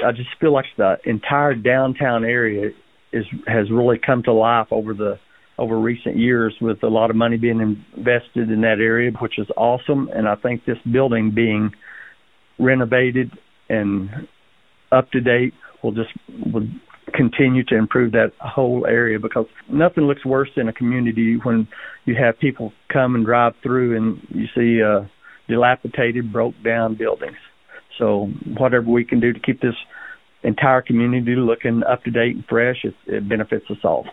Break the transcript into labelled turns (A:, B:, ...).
A: I just feel like the entire downtown area has really come to life over recent years, with a lot of money being invested in that area, which is awesome. And I think this building being renovated and up to date will continue to improve that whole area, because nothing looks worse in a community when you have people come and drive through and you see dilapidated, broke down buildings. So whatever we can do to keep this entire community looking up to date and fresh, it benefits us all.